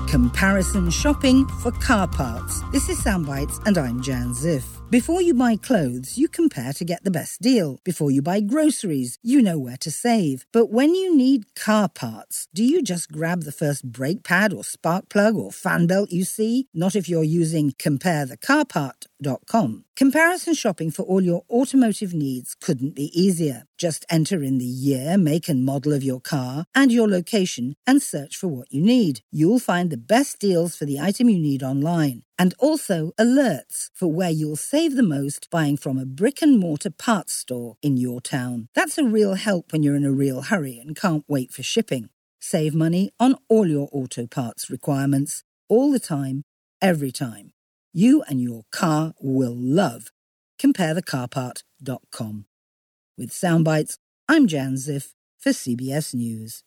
Comparison shopping for car parts. This is Soundbites and I'm Jan Ziff. Before you buy clothes, you compare to get the best deal. Before you buy groceries, you know where to save. But when you need car parts, do you just grab the first brake pad or spark plug or fan belt you see? Not if you're using comparethecarpart.com. Comparison shopping for all your automotive needs couldn't be easier. Just enter in the year, make and model of your car and your location and search for what you need. You'll find the best deals for the item you need online. And also alerts for where you'll save the most buying from a brick-and-mortar parts store in your town. That's a real help when you're in a real hurry and can't wait for shipping. Save money on all your auto parts requirements, all the time, every time. You and your car will love comparethecarpart.com. With Soundbites, I'm Jan Ziff for CBS News.